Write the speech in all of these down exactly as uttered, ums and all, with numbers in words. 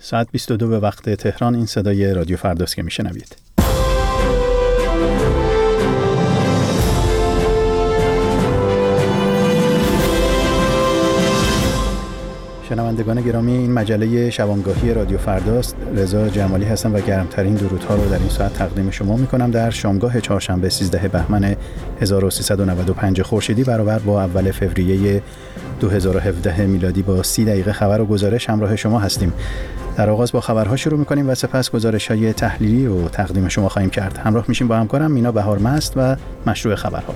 ساعت بیست و دو به وقت تهران. این صدای رادیو فرداست که میشنوید. شنوندگان گرامی، این مجله شبانگاهی رادیو فرداست. رضا جمالی هستم و گرمترین درودها رو در این ساعت تقدیم شما میکنم در شامگاه چهارشنبه سیزده بهمن هزار و سیصد و نود و پنج خورشیدی برابر با اول فوریه دو هزار و هفده میلادی. با سی دقیقه خبر و گزارش همراه شما هستیم. در آغاز با خبرها شروع میکنیم و سپس گزارش‌های تحلیلی و تقدیم شما خواهیم کرد. همراه میشیم با همکارم مینا بهارمست و مشروع خبرها.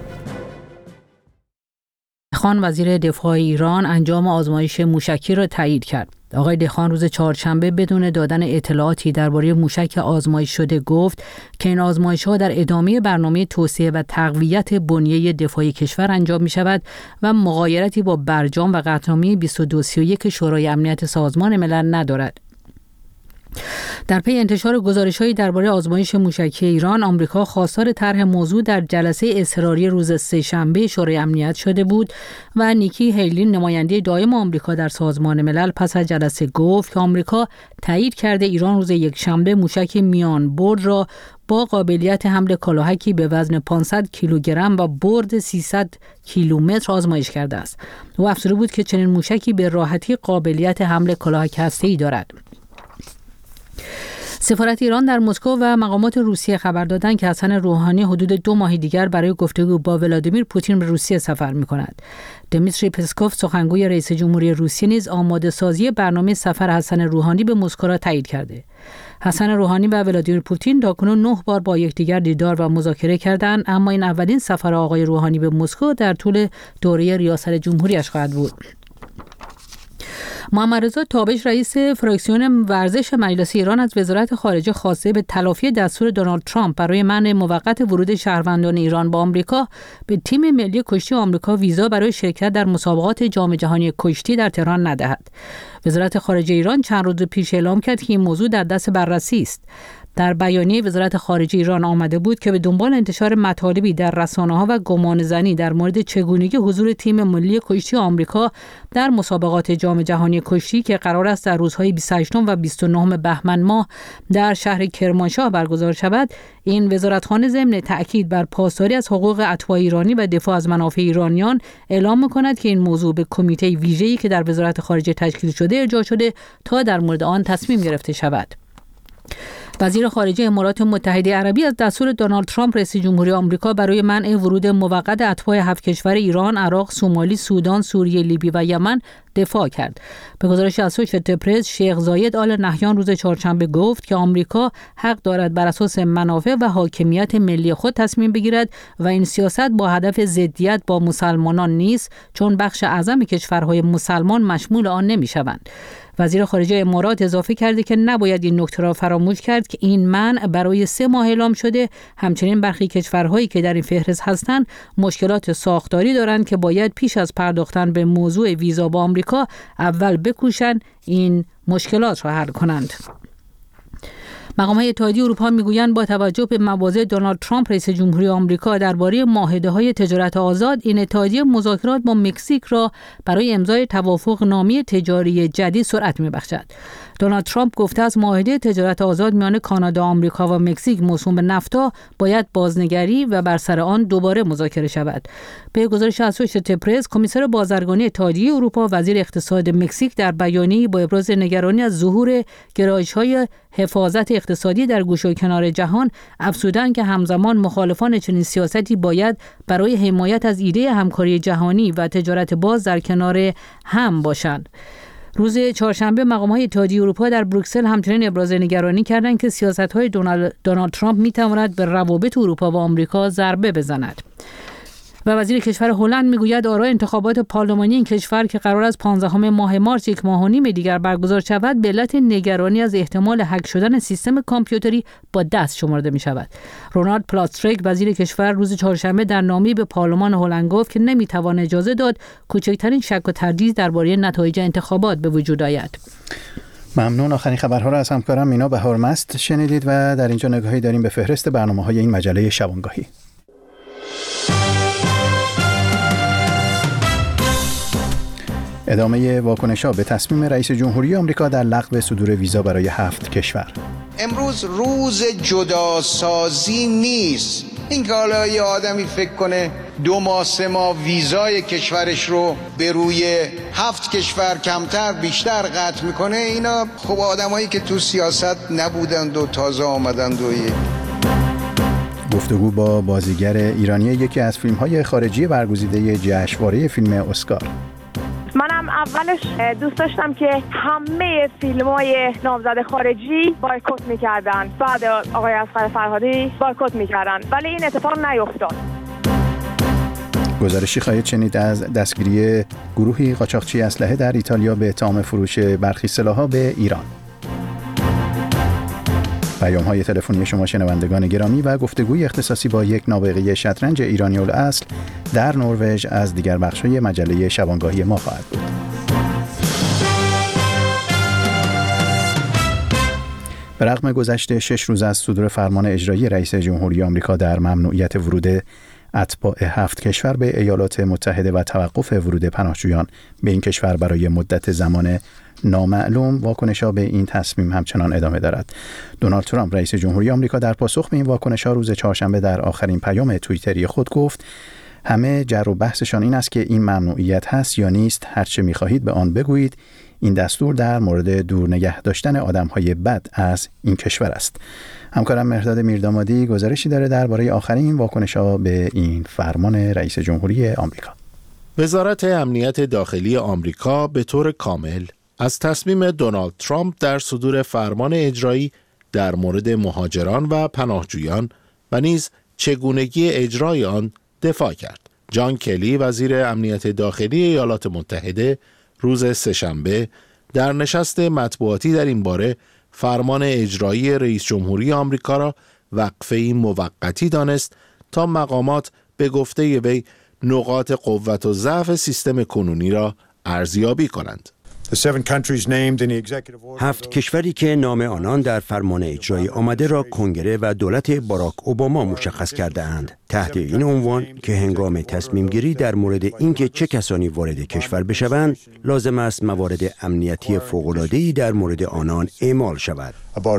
خان وزیر دفاع ایران انجام آزمایش موشکی را تایید کرد. آقای دهخان روز چهارشنبه بدون دادن اطلاعاتی درباره موشک آزمایش شده گفت که این آزمایش‌ها در ادامه برنامه توسعه و تقویت بنیه دفاعی کشور انجام می‌شود و مغایرتی با برجام و قطعنامه بیست و دو سی و یک شورای امنیت سازمان ملل ندارد. در پی انتشار گزارش‌هایی درباره آزمایش موشکی ایران، آمریکا خواستار طرح موضوع در جلسه اضطراری روز سه‌شنبه شورای امنیت شده بود و نیکی هیلی، نماینده دائم آمریکا در سازمان ملل، پس از جلسه گفت که آمریکا تایید کرده ایران روز یکشنبه موشک میان برد را با قابلیت حمل کلاهکی به وزن پانصد کیلوگرم و برد سیصد کیلومتر آزمایش کرده است. او افزوده بود که چنین موشکی به راحتی قابلیت حمل کلاهک هسته‌ای دارد. سفارت ایران در مسکو و مقامات روسیه خبر دادند که حسن روحانی حدود دو ماه دیگر برای گفتگو با ولادیمیر پوتین به روسیه سفر می‌کند. دمیتری پسکوف، سخنگوی رئیس جمهوری روسیه، نیز آماده سازی برنامه سفر حسن روحانی به مسکو را تایید کرده. حسن روحانی و ولادیمیر پوتین تاکنون نه بار با یکدیگر دیدار و مذاکره کردند، اما این اولین سفر آقای روحانی به مسکو در طول دوره ریاست جمهوریش خواهد بود. محمد رضا تابش، رئیس فراکسیون ورزش مجلس ایران، از وزارت خارجه خواسته به تلافی دستور دونالد ترامپ برای منع موقت ورود شهروندان ایران با آمریکا به تیم ملی کشتی آمریکا ویزا برای شرکت در مسابقات جام جهانی کشتی در تهران ندهد. وزارت خارجه ایران چند روز پیش اعلام کرد که این موضوع در دست بررسی است. در بیانیه وزارت خارجه ایران آمده بود که به دنبال انتشار مطالبی در رسانه‌ها و گمانه‌زنی در مورد چگونگی حضور تیم ملی کشتی آمریکا در مسابقات جام جهانی کشتی که قرار است در روزهای بیست و هشتم و بیست و نهم بهمن ماه در شهر کرمانشاه برگزار شود، این وزارتخانه ضمن تأکید بر پاسداری از حقوق اتباع ایرانی و دفاع از منافع ایرانیان اعلام می‌کند که این موضوع به کمیته ویژه‌ای که در وزارت خارجه تشکیل شده ارجاع شده تا در مورد آن تصمیم گرفته شود. وزیر خارجه امارات متحده عربی از دستور دونالد ترامپ رئیس جمهوری آمریکا برای منع ورود موقت اتباع هفت کشور ایران، عراق، سومالی، سودان، سوریه، لیبی و یمن دفاع کرد. به گزارش اسوشییتد پرس، شیخ زاید آل نهیان روز چهارشنبه گفت که آمریکا حق دارد بر اساس منافع و حاکمیت ملی خود تصمیم بگیرد و این سیاست با هدف ضدیت با مسلمانان نیست، چون بخش اعظم کشورهای مسلمان مشمول آن نمی‌شوند. وزیر خارجه امارات اضافه کرده که نباید این نکته را فراموش کرد که این منع برای سه ماه اعلام شده. همچنین برخی کشورهایی که در این فهرست هستند مشکلات ساختاری دارند که باید پیش از پرداختن به موضوع ویزا با آمریکا اول بکوشند این مشکلات را حل کنند. مقامات اتحادیه اروپا میگویند با توجه به مواضع دونالد ترامپ رئیس جمهوری آمریکا درباره معاهده‌های تجارت آزاد، این اتحادیه مذاکرات با مکزیک را برای امضای توافقنامه تجاری جدید سرعت می‌بخشد. دونالد ترامپ گفته است معاهده تجارت آزاد میان کانادا، آمریکا و مکزیک موسوم به نفتا باید بازنگری و بر سر آن دوباره مذاکره شود. به گزارش اسوشییتد پرس، کمیسر بازرگانی اتحادیه اروپا وزیر اقتصاد مکزیک در بیانیه‌ای با ابراز نگرانی از ظهور گرایش‌های حفاظت اقتصادی در گوشه و کنار جهان افزودند که همزمان مخالفان چنین سیاستی باید برای حمایت از ایده همکاری جهانی و تجارت باز در کنار هم باشند. روز چهارشنبه مقامات اتحادیه اروپا در بروکسل همچنین ابراز نگرانی کردند که سیاست‌های دونالد, دونالد ترامپ می‌تواند به روابط اروپا و آمریکا ضربه بزند. و وزیر کشور هلند میگوید آرای انتخابات پارلمانی این کشور که قرار است پانزدهم ماه مارس یک ماه و نیم دیگر برگزار شود به علت نگرانی از احتمال هک شدن سیستم کامپیوتری با دست شمرده می شود. رونالد پلاستریک وزیر کشور روز چهارشنبه در نامه‌ای به پارلمان هلند گفت که نمیتوان اجازه داد کوچکترین شک و تردید درباره نتایج انتخابات به وجود آید. ممنون. آخرین خبرها را از همکارم مینا بهارمست شنیدید و در اینجا نگاهی داریم به فهرست برنامه‌های این مجله شبانگاهی. ادامه واکنش‌ها به تصمیم رئیس جمهوری آمریکا در لغو صدور ویزا برای هفت کشور. امروز روز جداسازی نیست. این که حالا یه آدمی فکر کنه دو ماه سه ماه ویزای کشورش رو به روی هفت کشور کمتر بیشتر قطع میکنه، اینا خب آدمایی که تو سیاست نبودند و تازه آمدند و یک گفتگو با بازیگر ایرانی یکی از فیلم‌های خارجی برگزیده جشنواره فیلم اسکار. منم اولش دوست داشتم که همه فیلم‌های نامزد خارجی بایکوت می‌کردن، بعد آقای اصغر فرهادی بایکوت می‌کردن، ولی این اتفاق نیفتاد. گزارشی خواهید شنید از دستگیری گروهی قاچاقچی اسلحه در ایتالیا به اتهام فروش برخی سلاح‌ها به ایران. پیام‌های تلفنی شما شنوندگان گرامی و گفتگوی اختصاصی با یک نابغه شطرنج ایرانی الاصل در نروژ از دیگر بخش‌های مجله شبانگاهی ما خواهد بود. به رغم گذشت شش روز از صدور فرمان اجرایی رئیس جمهوری آمریکا در ممنوعیت ورود اتباع هفت کشور به ایالات متحده و توقف ورود پناهجویان به این کشور برای مدت زمان نامعلوم، واکنش‌ها به این تصمیم همچنان ادامه دارد. دونالد ترامپ رئیس جمهوری آمریکا در پاسخ به این واکنش‌ها روز چهارشنبه در آخرین پیام توییتری خود گفت: همه جر و بحثشان این است که این ممنوعیت هست یا نیست، هر چه می‌خواهید به آن بگویید. این دستور در مورد دور نگه داشتن آدم‌های بد از این کشور است. همکارم مهرداد میردامادی گزارشی داره درباره آخرین واکنش‌ها به این فرمان رئیس جمهوری آمریکا. وزارت امنیت داخلی آمریکا به طور کامل از تصمیم دونالد ترامپ در صدور فرمان اجرایی در مورد مهاجران و پناهجویان و نیز چگونگی اجرای آن دفاع کرد. جان کلی وزیر امنیت داخلی ایالات متحده روز سه‌شنبه در نشست مطبوعاتی در این باره فرمان اجرایی رئیس جمهوری آمریکا را وقفه‌ای موقتی دانست تا مقامات به گفته وی نقاط قوت و ضعف سیستم کنونی را ارزیابی کنند. هفت کشوری که نام آنان در فرمان اجرایی آمده را کنگره و دولت باراک اوباما مشخص کرده اند. تحت این عنوان که هنگام تصمیم گیری در مورد اینکه چه کسانی وارد کشور بشوند، لازم است موارد امنیتی فوق‌العاده‌ای در مورد آنان اعمال شود.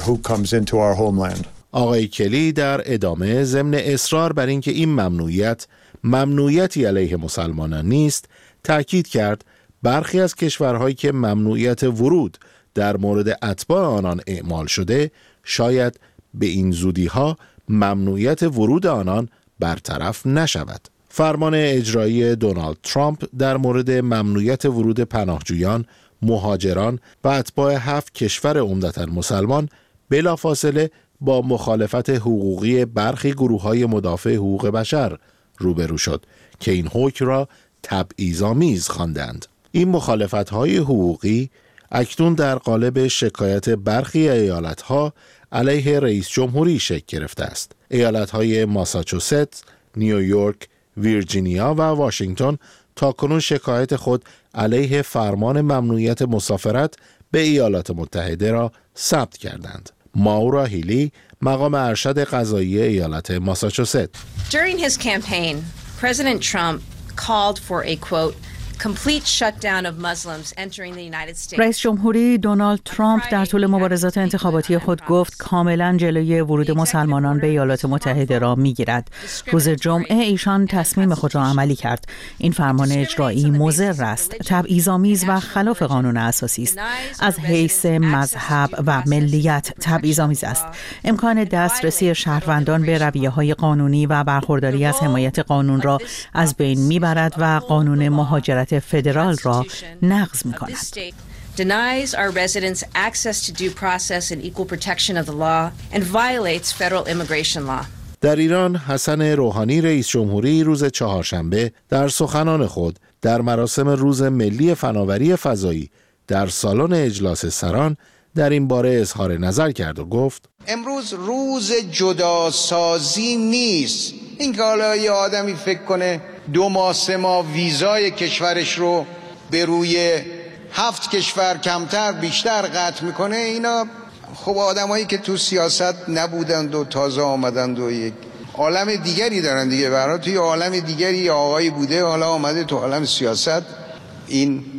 آقای کلی در ادامه ضمن اصرار بر اینکه این ممنوعیت ممنوعیتی علیه مسلمانان نیست، تاکید کرد برخی از کشورهایی که ممنوعیت ورود در مورد اتباع آنان اعمال شده، شاید به این زودی‌ها ممنوعیت ورود آنان برطرف نشود. فرمان اجرایی دونالد ترامپ در مورد ممنوعیت ورود پناهجویان، مهاجران و اتباع هفت کشور عمدتاً مسلمان بلافاصله با مخالفت حقوقی برخی گروه‌های مدافع حقوق بشر روبرو شد که این حکم را تبعیض‌آمیز خواندند. این مخالفت‌های حقوقی اکنون در قالب شکایت برخی ایالت‌ها علیه رئیس جمهوری شکل گرفته است. ایالت‌های ماساچوست، نیویورک، ویرجینیا و واشنگتن تاکنون شکایت خود علیه فرمان ممنوعیت مسافرت به ایالات متحده را ثبت کردند. ماورا هیلی، مقام ارشد قضایی ایالت ماساچوست. During his campaign, President Trump called for a quote complete shutdown of Muslims entering the United States. رئیس جمهوری دونالد ترامپ در طول مبارزات انتخاباتی خود گفت کاملا جلوی ورود مسلمانان به ایالات متحده را میگیرد. روز جمعه ایشان تصمیم خود را عملی کرد. این فرمان اجرایی مضر است، تبعیض‌آمیز و خلاف قانون اساسی است. از حیث مذهب و ملیت تبعیض‌آمیز است. امکان دسترسی شهروندان به رویه‌های قانونی و برخورداری از حمایت قانون را از بین میبرد و قانون مهاجرت فدرال را نقض می‌کند. Denies our residents access to due process and equal protection of the law and violates federal immigration law. در ایران، حسن روحانی رئیس جمهوری روز چهارشنبه در سخنان خود در مراسم روز ملی فناوری فضایی در سالن اجلاس سران در این باره اظهار نظر کرد و گفت: امروز روز جداسازی نیست. این که حالا یه آدمی فکر کنه دو ماه سه ماه ویزای کشورش رو به روی هفت کشور کمتر بیشتر قطع میکنه، اینا خب آدمایی که تو سیاست نبودند و تازه آمدند و یک عالم دیگری دارن دیگه. برای توی عالم دیگری آقایی بوده، حالا آمده تو عالم سیاست. این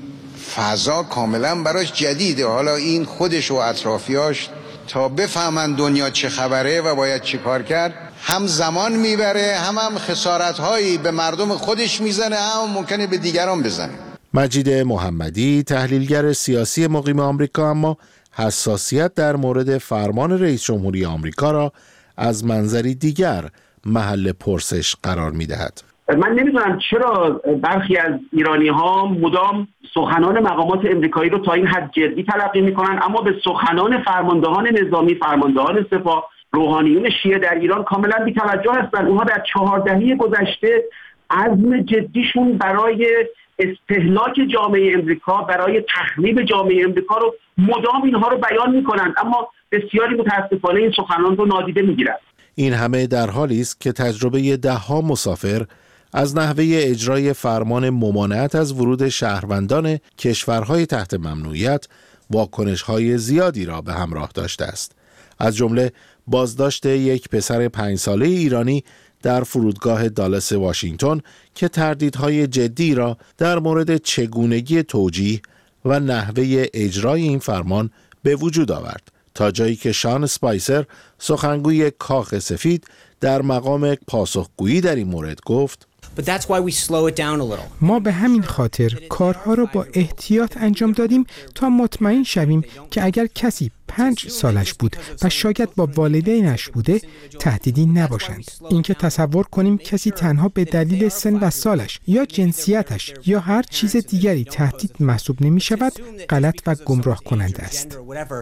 فضا کاملا براش جدیده. حالا این خودش و اطرافیاش تا بفهمن دنیا چه خبره و باید چی کار کرد، هم زمان میبره، هم هم خسارت‌هایی به مردم خودش میزنه، هم ممکنه به دیگران بزنه. مجید محمدی تحلیلگر سیاسی مقیم آمریکا اما حساسیت در مورد فرمان رئیس جمهوری آمریکا را از منظری دیگر محل پرسش قرار می‌دهد. من نمیدونم چرا برخی از ایرانی‌ها مدام سخنان مقامات امریکایی رو تا این حد جدی تلقی می‌کنن، اما به سخنان فرماندهان نظامی، فرماندهان سپاه، روحانیون شیعه در ایران کاملا بی‌توجه هستند. اونها در چهار دهه گذشته عزم جدیشون برای استهلاک جامعه امریکا، برای تخریب جامعه امریکا رو مدام اینها رو بیان می‌کنند، اما بسیاری متاسفانه این سخنان رو نادیده می‌گیرند. این همه در حالی است که تجربه ده‌ها مسافر از نحوه اجرای فرمان ممانعت از ورود شهروندان کشورهای تحت ممنوعیت واکنش‌های زیادی را به همراه داشته است. از جمله بازداشت یک پسر پنج ساله ایرانی در فرودگاه دالاس واشنگتن که تردیدهای جدی را در مورد چگونگی توجیه و نحوه اجرای این فرمان به وجود آورد، تا جایی که شان اسپایسر سخنگوی کاخ سفید در مقام پاسخگویی در این مورد گفت: ما به همین خاطر کارها را با احتیاط انجام دادیم تا مطمئن شویم که اگر کسی پنج سالش بود و شاید با والدینش بوده تهدیدی نباشند. اینکه تصور کنیم کسی تنها به دلیل سن و سالش یا جنسیتش یا هر چیز دیگری تهدید محسوب نمی شود غلط و گمراه کننده است.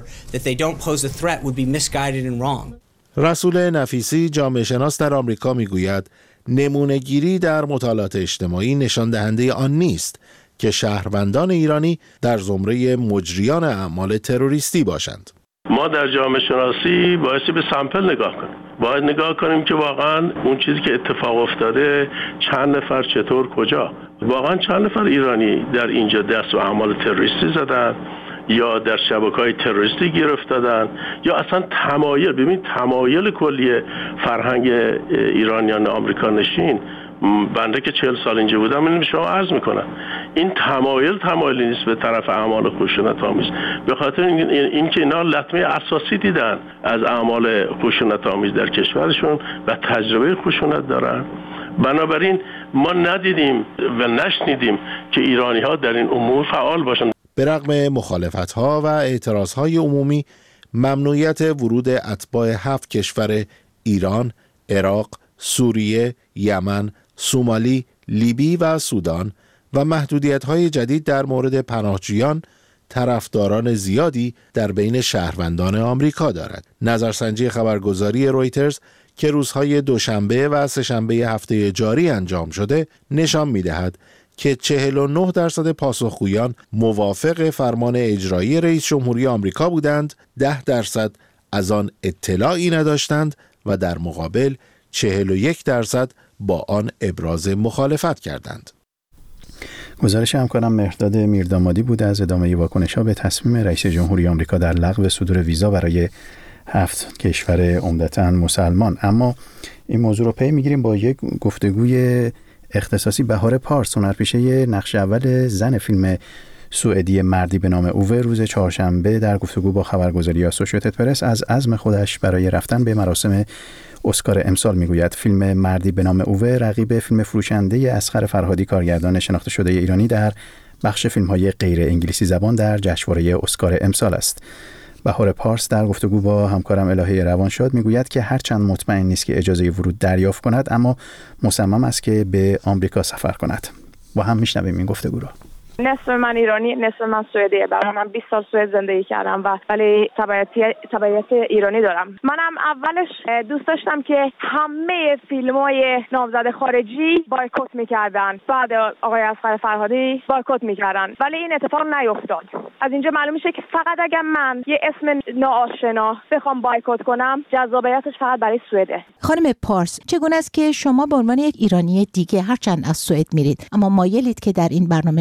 رسول نفیسی جامعه شناس در آمریکا می گوید نمونه‌گیری در مطالعات اجتماعی نشان دهنده آن نیست که شهروندان ایرانی در زمره مجریان اعمال تروریستی باشند. ما در جامعه شناسی بایستی به سامپل نگاه کنیم. باید نگاه کنیم که واقعا اون چیزی که اتفاق افتاده چند نفر چطور کجا، واقعا چند نفر ایرانی در اینجا دست و اعمال تروریستی زدن یا در شبکه‌های تروریستی گیر افتادن یا اصلا تمایل، ببین تمایل کلی فرهنگ ایرانیان آمریکا نشین، بنده که چهل سال اینجا بودم این شما عرض میکنم این تمایل تمایلی نیست به طرف اعمال خشونت آمیز، به خاطر این که اینا لطمه اساسی دیدن از اعمال خشونت آمیز در کشورشون و تجربه خشونت دارن. بنابراین ما ندیدیم و نشنیدیم که ایرانی ها در این امور فعال باشند. به رغم مخالفت‌ها و اعتراض‌های عمومی، ممنوعیت ورود اتباع هفت کشور ایران، عراق، سوریه، یمن، سومالی، لیبی و سودان و محدودیت‌های جدید در مورد پناهجویان طرفداران زیادی در بین شهروندان آمریکا دارد. نظرسنجی خبرگزاری رویترز که روزهای دوشنبه و سه‌شنبه هفته جاری انجام شده نشان می‌دهد که چهل و نه درصد پاسخگویان موافق فرمان اجرایی رئیس جمهوری آمریکا بودند، ده درصد از آن اطلاعی نداشتند و در مقابل چهل و یک درصد با آن ابراز مخالفت کردند. گزارش همکارم مهرداد میردامادی بود از ادامه واکنش‌ها به تصمیم رئیس جمهوری آمریکا در لغو صدور ویزا برای هفت کشور عمدتاً مسلمان. اما این موضوع رو پی می‌گیریم با یک گفتگوی اختصاصی. بهار پارس، هنرپیشه نقش اول زن فیلم سوئدی مردی به نام اوه، روز چهارشنبه در گفتگو با خبرگزاری آسوشیتد پرس از عزم خودش برای رفتن به مراسم اسکار امسال میگوید. فیلم مردی به نام اوه رقیب فیلم فروشنده اصغر فرهادی، کارگردان شناخته شده ایرانی، در بخش فیلم‌های غیر انگلیسی زبان در جشنواره اسکار امسال است. بهار پارس در گفتگو با همکارم الهه روانشاد میگوید که هرچند مطمئن نیست که اجازه ورود دریافت کند، اما مصمم است که به آمریکا سفر کند. با هم میشنویم این گفتگو را. نصف من ایرانی، نصف من سوئدیه. برای من بیست سال سوئد زندگی کردم و ولی تبعیتی تبعیت ایرانی دارم. منم اولش دوست داشتم که همه فیلم‌های نامزد خارجی بایکوت می‌کردن، بعد آقای اصغر فرهادی بایکوت می‌کردن، ولی این اتفاق نیفتاد. از اینجا معلوم میشه که فقط اگر من یه اسم ناآشنا بخوام بایکوت کنم، جذابیتش فقط برای سوئده. خانم پارس، چگونه است که شما به عنوان یک ایرانی دیگه هرچند از سوئد میرید اما مایلید که در این برنامه شرکت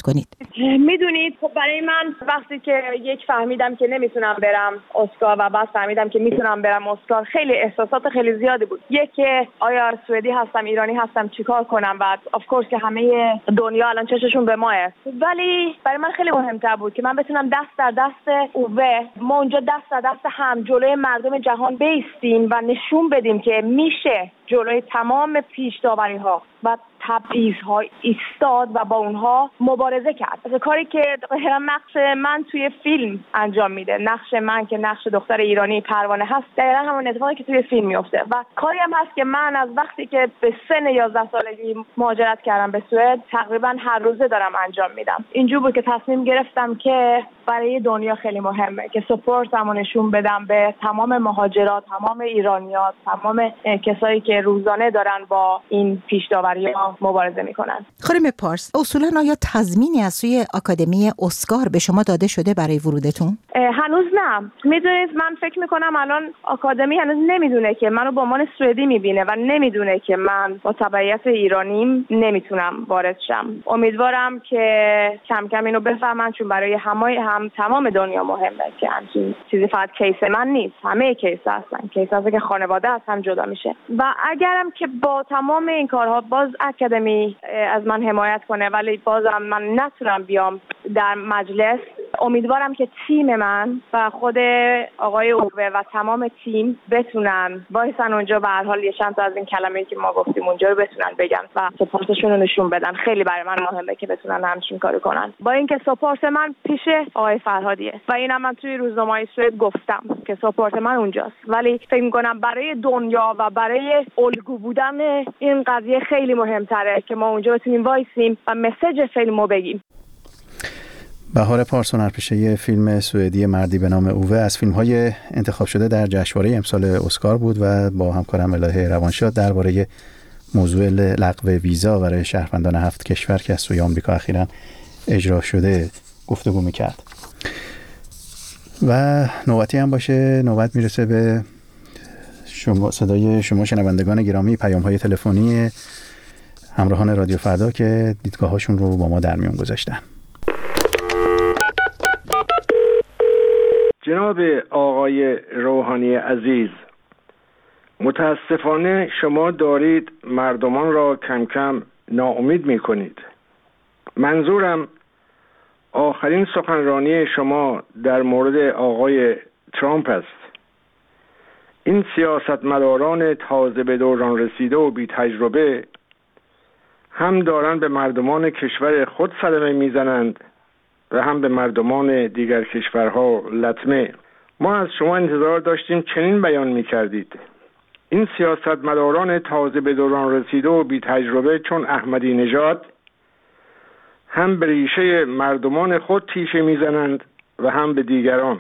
کنید. میدونید خب برای من وقتی که یک فهمیدم که نمیتونم برم اسکار و بعد فهمیدم که میتونم برم اسکار، خیلی احساسات خیلی زیادی بود. یک که آیا سوئدی هستم، ایرانی هستم، چیکار کنم؟ بعد اف کورس که همه دنیا الان چششون به ماه، ولی برای من خیلی مهمتر بود که من بتونم دست در دست اوه، ما اونجا دست در دست هم جلوی مردم جهان بیستیم و نشون بدیم که میشه جلوی تمام پیش‌داوری‌ها و تبعیض‌ها ایستاد و با اونها مبارزه کرد. از کاری که نقش من توی فیلم انجام میده، نقش من که نقش دختر ایرانی پروانه هست، دقیقا همون اتفاقی که توی فیلم میفته. و کاری هم هست که من از وقتی که به سن یازده سالگی مهاجرت کردم به سوئد، تقریبا هر روزه دارم انجام میدم. اینجور بود که تصمیم گرفتم که برای دنیا خیلی مهمه که سپورتمو نشون بدم به تمام مهاجرات، تمام ایرانیات، تمام کسایی که روزانه دارن با این پیش‌داوری‌ها مبارزه میکنن. خانم پارس، اصولاً آیا تضمینی از سوی آکادمی اسکار به شما داده شده برای ورودتون؟ هنوز نه. میدونید من فکر میکنم الان آکادمی هنوز نمیدونه که منو به عنوان سوئدی میبینه و نمیدونه که من با تبعیت ایرانیم نمیتونم وارد شم. امیدوارم که کم کم اینو بفهمن، چون برای همه هم تمام دنیا مهمه که همچین چیزی فقط کیس من نیست، همه کیس هستن، کیس هست که خانواده از هم جدا میشه. و اگرم که با تمام این کارها باز آکادمی از من حمایت کنه ولی بازم من نتونم بیام در مجلس، امیدوارم که تیم من و خود آقای اوبه و تمام تیم بتونن وایسن اونجا و هر حال یه چند تا از این کلمه‌ای که ما گفتیم اونجا رو بتونن بگن و سپورتشون رو نشون بدن. خیلی برای من مهمه که بتونن همچین کارو کنن. با اینکه سپورت من پیش آقای فرهادیه و اینم من توی روزنامه سوئد گفتم که سپورت من اونجاست، ولی فکر می‌کنم برای دنیا و برای الگو بودن این قضیه خیلی مهم‌تره که ما اونجا بتونیم وایسیم و مسیج فیلمو بگیم. بهار پارس، هنرپیشه فیلم سوئدی مردی به نام اوه از فیلم‌های انتخاب شده در جشنواره امسال اسکار بود و با همکارم الهه روانشاد درباره موضوع لغو ویزا برای شهروندان هفت کشور که از سوی آمریکا اخیراً اجرا شده گفتگو می‌کرد. و نوبتی هم باشه، نوبت میرسه به شما، صدای شما شنوندگان گرامی، پیام‌های تلفنی همراهان رادیو فردا که دیدگاه‌هاشون رو با ما در میون گذاشتن. جناب آقای روحانی عزیز، متاسفانه شما دارید مردمان را کم کم ناامید می کنید. منظورم آخرین سخنرانی شما در مورد آقای ترامپ است. این سیاستمداران تازه به دوران رسیده و بی تجربه هم دارن به مردمان کشور خود صدمه میزنند و هم به مردمان دیگر کشورها لطمه. ما از شما انتظار داشتیم چنین بیان میکردید: این سیاستمداران تازه به دوران رسیده و بی تجربه چون احمدی نژاد هم به ریشه مردمان خود تیشه میزنند و هم به دیگران.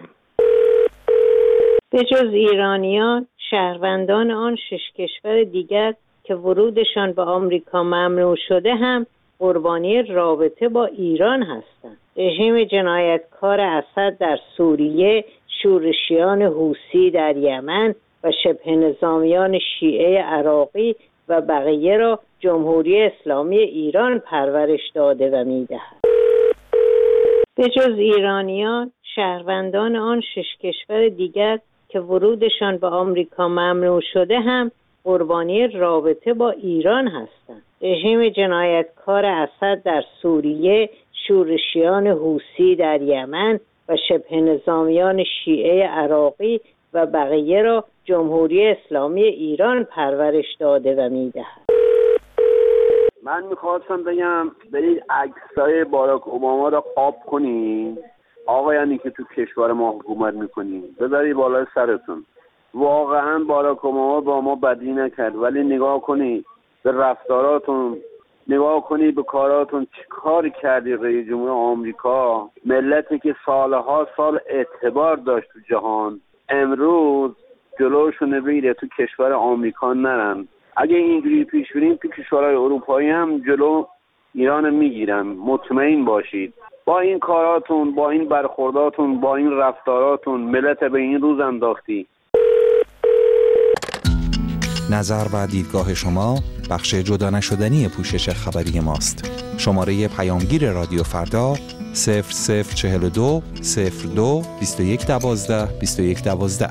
به جز ایرانیان، شهروندان آن شش کشور دیگر که ورودشان به آمریکا ممنوع شده هم قربانی رابطه با ایران هستند. رژیم جنایتکار اسد در سوریه، شورشیان حوثی در یمن و شبه نظامیان شیعه عراقی و بقیه را جمهوری اسلامی ایران پرورش داده و می‌دهد. به جز ایرانیان، شهروندان آن شش کشور دیگر که ورودشان به آمریکا ممنوع شده هم قربانی رابطه با ایران هستند. رژیم جنایتکار اسد در سوریه، شورشیان حوثی در یمن و شبه نظامیان شیعه عراقی و بقیه را جمهوری اسلامی ایران پرورش داده و میدهد. من میخواستم بگم برید عکسای باراک اوباما را قاب کنین، آقایانی که تو کشور ما حکومت میکنین، بذاری بالای سرتون. واقعا باراک اوباما با ما بدی نکرد، ولی نگاه کنید به رفتاراتون، نگاه کنید به کاراتون، چه کاری کردی رئیس جمهور آمریکا؟ ملتی که سالها سال اعتبار داشت تو جهان، امروز جلوشون بگیره تو کشور آمریکا نرن. اگه اینجوری پیش بریم تو کشورهای اروپایی هم جلو ایران میگیرن، مطمئن باشید. با این کاراتون، با این برخورداتون، با این رفتاراتون ملت به این روز انداختی. نظر و دیدگاه شما بخش جدا نشدنی پوشش خبری ماست. شماره پیامگیر رادیو فردا صفر صفر چهل و دو صفر دو بیست و یک دوازده بیست و یک دوازده.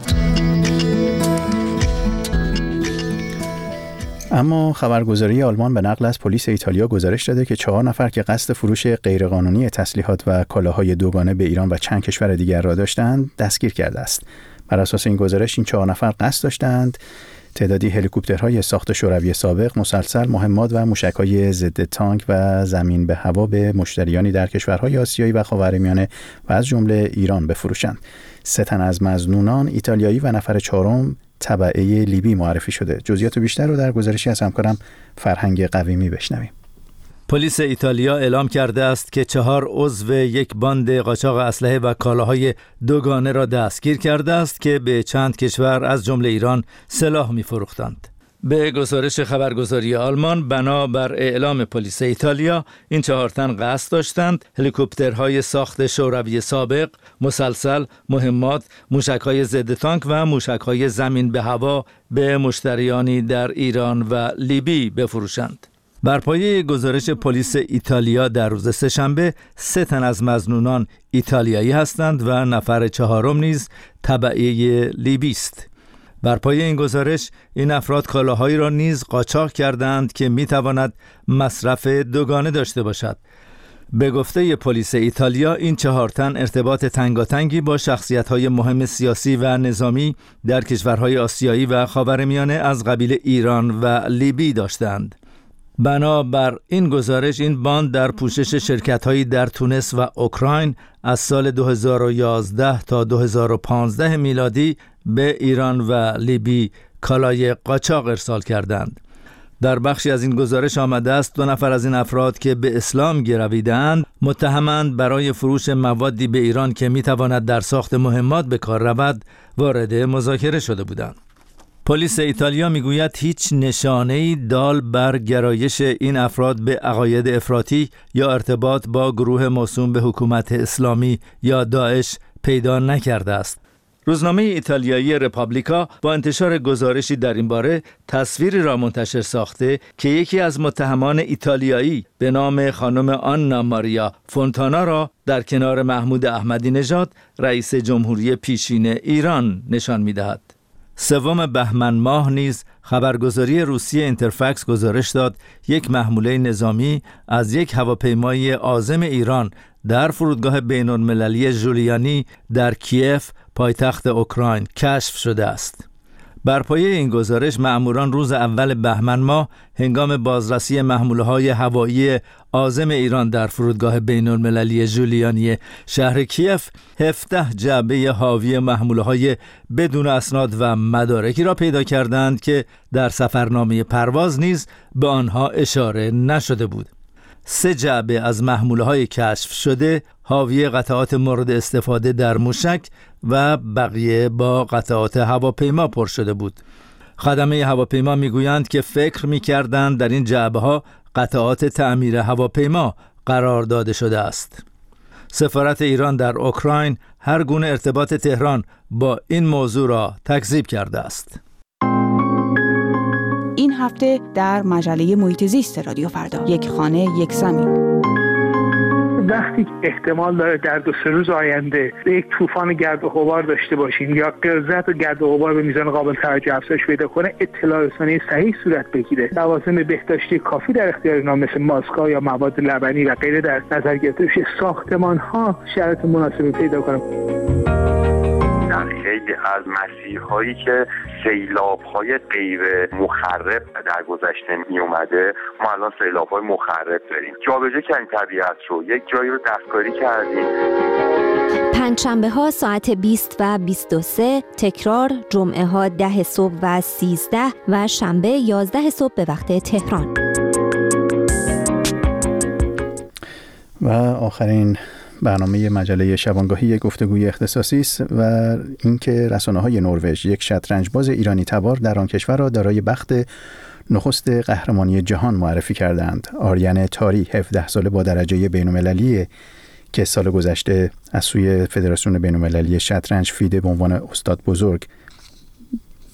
اما خبرگزاری آلمان به نقل از پلیس ایتالیا گزارش داده که چهار نفر که قصد فروش غیرقانونی تسلیحات و کالاهای دوگانه به ایران و چند کشور دیگر را داشتند دستگیر کرده است. بر اساس این گزارش این چهار نفر قصد داشتند تعدادی هلیکوپترهای ساخت شوروی سابق، مسلسل، مهمات و موشک‌های ضد تانک و زمین به هوا به مشتریانی در کشورهای آسیایی و خاورمیانه و از جمله ایران بفروشند. سه تن از مظنونان ایتالیایی و نفر چهارم تبعه لیبی معرفی شده. جزئیات بیشتر رو در گزارشی از همکارم فرهنگ قویمی بشنویم. پلیس ایتالیا اعلام کرده است که چهار عضو یک باند قاچاق اسلحه و کالاهای دوگانه را دستگیر کرده است که به چند کشور از جمله ایران سلاح می‌فروختند. به گزارش خبرگزاری آلمان، بنابر اعلام پلیس ایتالیا، این چهار تن قصد داشتند هلیکوپترهای ساخت شوروی سابق، مسلسل، مهمات، موشک‌های ضد تانک و موشک‌های زمین به هوا به مشتریانی در ایران و لیبی بفروشند. بر پایه گزارش پلیس ایتالیا در روز سه‌شنبه، سه تن از مظنونان ایتالیایی هستند و نفر چهارم نیز تبعه لیبی است. بر پایه این گزارش، این افراد کالاهایی را نیز قاچاق کردند که میتواند مصرف دوگانه داشته باشد. به گفته پلیس ایتالیا، این چهار تن ارتباط تنگاتنگی با شخصیت‌های مهم سیاسی و نظامی در کشورهای آسیایی و خاورمیانه از قبیل ایران و لیبی داشتند. بنابر این گزارش، این باند در پوشش شرکت‌هایی در تونس و اوکراین از سال دو هزار و یازده تا دو هزار و پانزده میلادی به ایران و لیبی کالای قاچاق ارسال کردند. در بخشی از این گزارش آمده است دو نفر از این افراد که به اسلام گرویدند متهمند برای فروش موادی به ایران که میتواند در ساخت مهمات به کار رود وارد مذاکره شده بودند. پلیس ایتالیا میگوید هیچ نشانه‌ای دال بر گرایش این افراد به عقاید افراطی یا ارتباط با گروه موسوم به حکومت اسلامی یا داعش پیدا نکرده است. روزنامه ایتالیایی رپابلیکا با انتشار گزارشی در این باره تصویری را منتشر ساخته که یکی از متهمان ایتالیایی به نام خانم آنا ماریا فونتانا را در کنار محمود احمدی نژاد رئیس جمهوری پیشین ایران نشان می‌دهد. سوم بهمن ماه نیز خبرگزاری روسیه اینترفکس گزارش داد یک محموله نظامی از یک هواپیمای عازم ایران در فرودگاه بین‌المللی ژولیانی در کیف پایتخت اوکراین کشف شده است. بر پایه این گزارش، مأموران روز اول بهمن ماه هنگام بازرسی محموله‌های هوایی عازم ایران در فرودگاه بین‌المللی ژولیانی شهر کیف هفده جعبه حاوی محموله‌های بدون اسناد و مدارکی را پیدا کردند که در سفرنامه پرواز نیز به آنها اشاره نشده بود. سه جعبه از محموله‌های کشف شده حاوی قطعات مورد استفاده در موشک و بقیه با قطعات هواپیما پر شده بود. خدمه هواپیما میگویند که فکر می‌کردند در این جعبه‌ها قطعات تعمیر هواپیما قرار داده شده است. سفارت ایران در اوکراین هر گونه ارتباط تهران با این موضوع را تکذیب کرده است. این هفته در مجله محیط زیست رادیو فردا، یک خانه یک زمین. وقتی احتمال داره در دو سه روز آینده به یک طوفان گرد و غبار داشته باشیم یا غلظت و گرد و غبار به میزان قابل توجه افزایش پیدا کنه، اطلاع رسانی صحیح صورت بگیره، لوازم بهداشتی کافی در اختیار اینا مثل ماسک‌ها یا مواد لبنی و غیره در نظر گرفته بشه، ساختمان‌ها شرایط مناسبی پیدا کنن. در خیلی از مسیرهایی که سیلاب‌های غیر مخرب در گذشته می اومده، ما الان سیلاب‌های مخرب داریم. جابجا کردیم طبیعت رو، یک جایی رو دستکاری کردیم. پنجشنبه ها ساعت بیست و بیست و سه، تکرار جمعه ها ده صبح و سیزده و شنبه یازده صبح به وقت تهران. و آخرین برنامه مجله شبانگاهی گفتگوی اختصاصی است و اینکه رسانه‌های نروژ یک شطرنجباز ایرانی تبار در آن کشور را دارای بخت نخست قهرمانی جهان معرفی کردند. آریان تاری، هفده ساله با درجه بین‌المللی که سال گذشته از سوی فدراسیون بین‌المللی شطرنج فیده به عنوان استاد بزرگ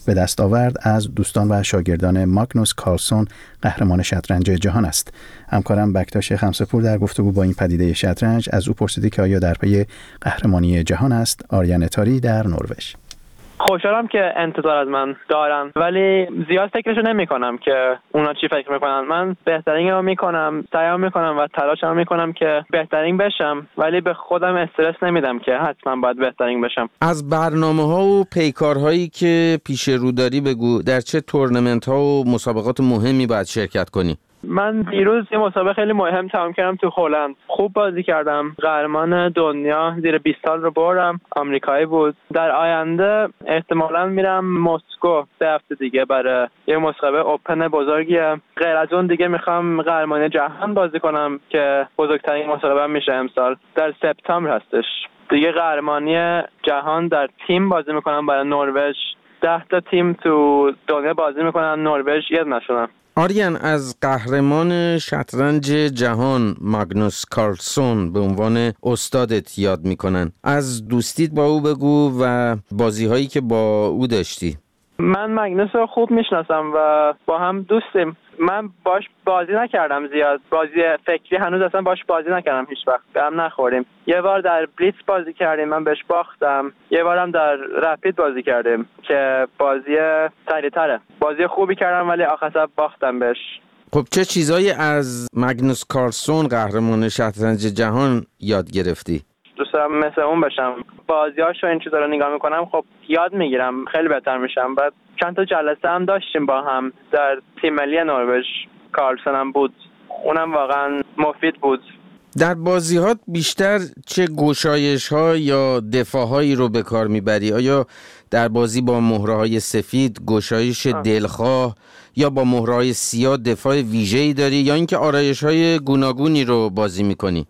به دست آورد از دوستان و شاگردان ماگنوس کارلسون قهرمان شطرنج جهان است. همکارم بکتاش خمسه‌پور در گفتگو با این پدیده شطرنج از او پرسیده که آیا در پی قهرمانی جهان است. آریان تاری در نروژ. خوشحالم که انتظار از من دارن، ولی زیاد فکرشو نمی کنم که اونا چی فکر میکنن. من بهترین رو میکنم، سعی میکنم و تلاشم میکنم که بهترین بشم، ولی به خودم استرس نمیدم که حتما باید بهترین بشم. از برنامه ها و پیکارهایی که پیش رو داری بگو، در چه تورنمنت ها و مسابقات مهمی باید شرکت کنی؟ من دیروز یه مسابقه خیلی مهم تمام کردم تو هلند. خوب بازی کردم. قهرمان دنیا زیر بیست سال رو بردم. آمریکایی بود. در آینده احتمالاً میرم مسکو سه هفته دیگه برای یه مسابقه اوپن بزرگیه. غیر از اون دیگه میخوام قهرمانی جهان بازی کنم که بزرگترین مسابقه میشه امسال. در سپتامبر هستش. دیگه قهرمانی جهان در تیم بازی میکنم برای نروژ. ده تا تیم تو دنیا بازی میکنن، نروژ یه نشونم. آریان، از قهرمان شطرنج جهان ماگنوس کارلسون به عنوان استادت یاد میکنن. از دوستیت با او بگو و بازی هایی که با او داشتی. من ماگنوس رو خوب میشناسم و با هم دوستیم. من باش بازی نکردم زیاد، بازی فکری هنوز اصلا باش بازی نکردم، هیچ وقت به هم نخوریم. یه بار در بلیتز بازی کردیم، من بهش باختم. یه بارم در رپید بازی کردیم که بازی سریع‌تره. بازی خوبی کردم ولی آخر باختم بهش. خب چه چیزایی از ماگنوس کارلسون قهرمان شطرنج جهان یاد گرفتی؟ دوست دارم مثل اون بشم. بازیاشو این چیزا رو نگاه میکنم، خب یاد میگیرم، خیلی بهتر میشم. بعد چند تا جلسه هم داشتیم با هم در تیم ملی نروژ. کارلسون هم بود، اونم واقعا مفید بود. در بازی‌هات بیشتر چه گشایش‌ها یا دفاع‌هایی رو به کار میبری؟ آیا در بازی با مهره‌های سفید گشایش دلخواه یا با مهره‌های سیاه دفاع ویژه‌ای داری یا اینکه آرایش‌های گوناگونی رو بازی میکنی؟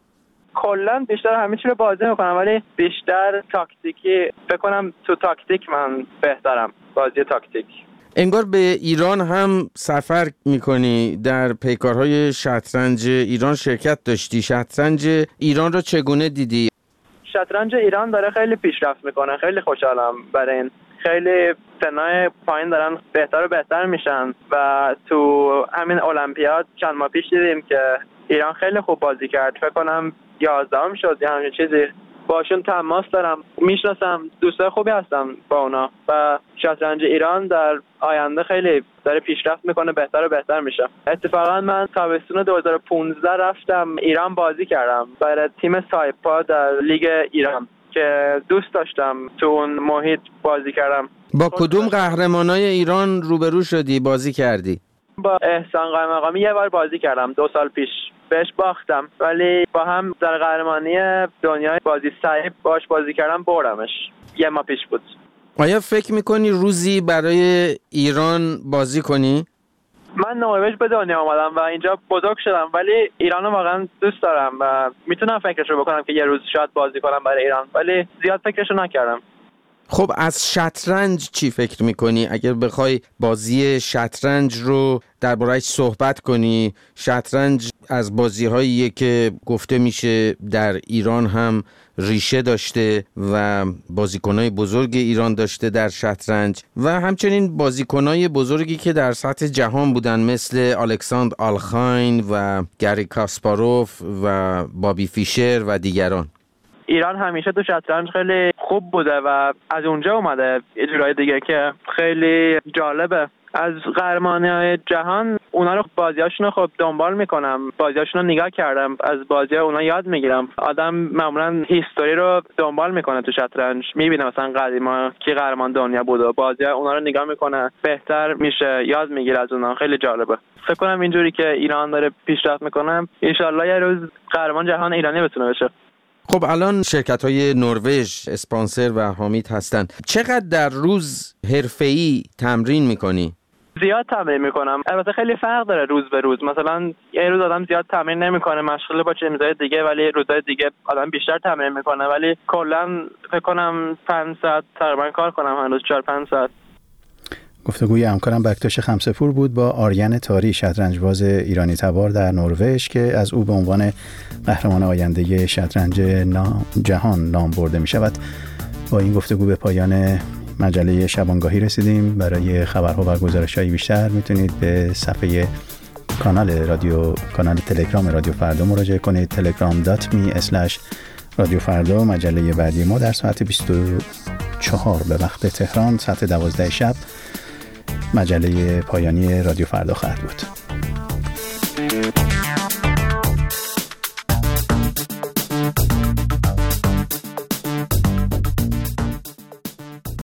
کلا بیشتر همه چی رو بازی میکنم، ولی بیشتر تاکتیکی فکر کنم. تو تاکتیک من بهترم، بازی تاکتیک. انگار به ایران هم سفر میکنی، در پیکارهای شطرنج ایران شرکت داشتی. شطرنج ایران رو چگونه دیدی؟ شطرنج ایران داره خیلی پیشرفت میکنه، خیلی خوشحالم برای این. خیلی سنای پایین دارن بهتر و بهتر میشن و تو همین المپیاد چند ماه پیش دیدیم که ایران خیلی خوب بازی کرد. فکر کنم یازدهم شد یا همین چیزی. باشون تماس دارم، میشناسم، دوستای خوبی هستم با اونا و شطرنج ایران در آینده خیلی داره پیشرفت میکنه، بهتر و بهتر میشه. اتفاقا من تابستون دو هزار و پانزده رفتم ایران بازی کردم برای تیم سایپا در لیگ ایران که دوست داشتم تو اون محیط بازی کردم. با کدوم قهرمانای ایران روبرو شدی، بازی کردی؟ با احسان قائم مقامی یه بار بازی کردم دو سال پیش، بهش باختم، ولی با هم در قهرمانی دنیای بازی صعب باش بازی کردم، بردمش. یه ماه پیش بود. آیا فکر میکنی روزی برای ایران بازی کنی؟ من نروژ به دنیا آمدم و اینجا بزرگ شدم، ولی ایرانو واقعا دوست دارم و میتونم فکرشو بکنم که یه روز شاید بازی کنم برای ایران، ولی زیاد فکرشو نکردم. خب از شطرنج چی فکر میکنی؟ اگر بخوای بازی شطرنج رو درباره‌اش صحبت کنی، شطرنج از بازی‌هاییه که گفته میشه در ایران هم ریشه داشته و بازیکنای بزرگ ایران داشته در شطرنج و همچنین بازیکنای بزرگی که در سطح جهان بودن مثل الکساندر آلخاین و گری کاسپاروف و بابی فیشر و دیگران. ایران همیشه تو شطرنج خیلی خوب بوده و از اونجا اومده یه جورای دیگه که خیلی جالبه. از قهرمانی‌های جهان اونا رو بازیاشون رو خب دنبال میکنم، بازیاشون رو نگاه کردم، از بازی اونا یاد میگیرم. آدم معمولا هیستوری رو دنبال میکنه تو شطرنج، میبینه مثلا قدیما کی قهرمان دنیا بود و بازی اونا رو نگاه میکنه، بهتر میشه، یاد میگیره از اونا. خیلی جالبه. فکر کنم اینجوری که ایران داره پیشرفت میکنه، ان شاءالله یه روز قهرمان جهان ایرانی بتونه بشه. خب الان شرکت‌های نروژ اسپانسر و حامید هستن. چقدر در روز حرفه‌ای تمرین میکنی؟ زیاد تمرین میکنم. البته خیلی فرق داره روز به روز. مثلا یه روز آدم زیاد تمرین نمیکنه، مشغول با چیزای دیگه، ولی روزهای دیگه آدم بیشتر تمرین میکنه. ولی کلا فکر کنم پنج ساعت تقریبا کار کنم هر روز، چهار پنج ساعت. گفتگوی همکارم بکتاش خمسه‌پور بود با آریان تاری، شطرنجباز ایرانی تبار در نروژ که از او به عنوان قهرمان آینده شطرنج نام جهان نام برده می شود. با این گفتگو به پایان مجله شبانگاهی رسیدیم. برای خبرها و گزارش‌های بیشتر میتونید به صفحه کانال رادیو کانال تلگرام رادیو فردا مراجعه کنید. تلگرام دات می اسلش رادیو فردا. مجله بعدی ما در ساعت بیست و چهار به وقت تهران، ساعت دوازده شب، مجله پایانی رادیو فردا خواهد بود.